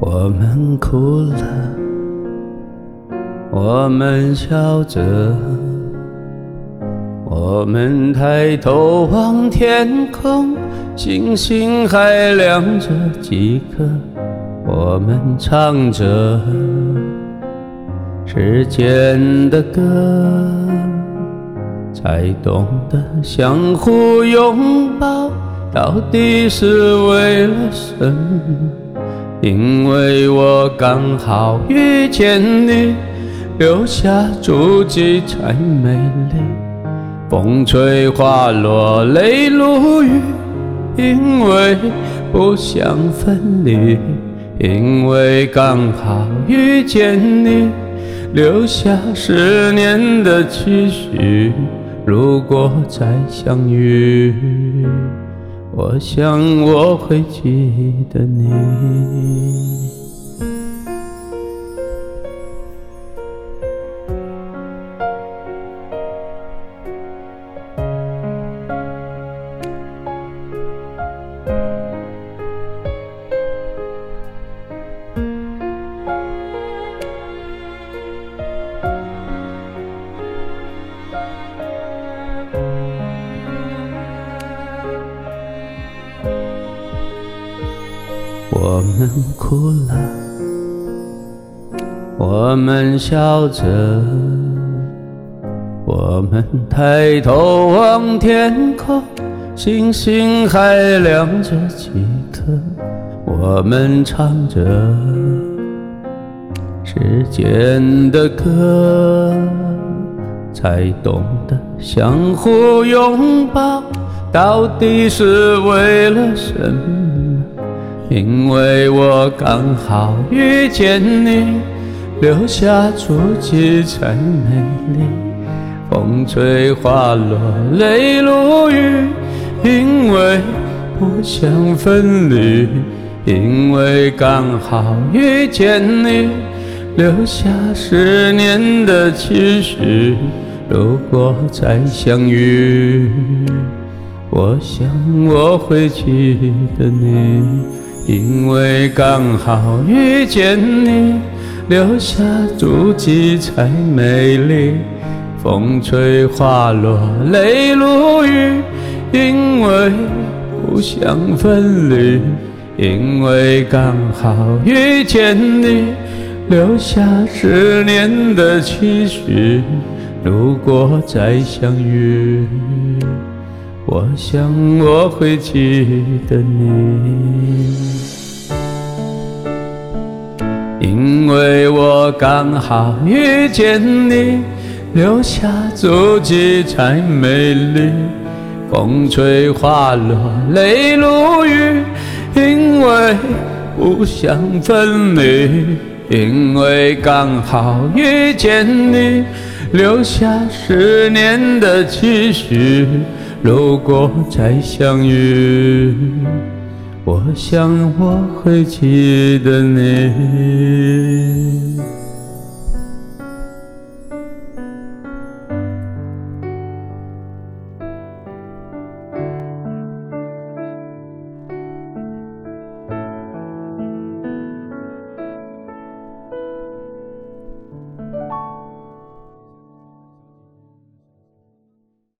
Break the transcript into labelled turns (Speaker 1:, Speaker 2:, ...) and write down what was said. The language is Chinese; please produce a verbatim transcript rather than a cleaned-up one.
Speaker 1: 我们哭了，我们笑着，我们抬头望天空，星星还亮着几颗，我们唱着时间的歌，才懂得相互拥抱到底是为了什么。因为我刚好遇见你，留下足迹才美丽。风吹花落泪如雨，因为不想分离。因为刚好遇见你，留下十年的期许。如果再相遇，我想我会记得你。我们哭了，我们笑着，我们抬头望天空，星星还亮着几颗，我们唱着时间的歌，才懂得相互拥抱到底是为了什么。因为我刚好遇见你，留下足迹才美丽。风吹花落泪如雨，因为不想分离。因为刚好遇见你，留下十年的期许。如果再相遇，我想我会记得你。因为刚好遇见你，留下足迹才美丽。风吹花落泪如雨，因为不想分离。因为刚好遇见你，留下十年的期许。如果再相遇，我想我会记得你。因为我刚好遇见你，留下足迹才美丽。风吹花落泪如雨，因为不想分离。因为刚好遇见你，留下十年的期许。如果再相遇，我想我会记得你。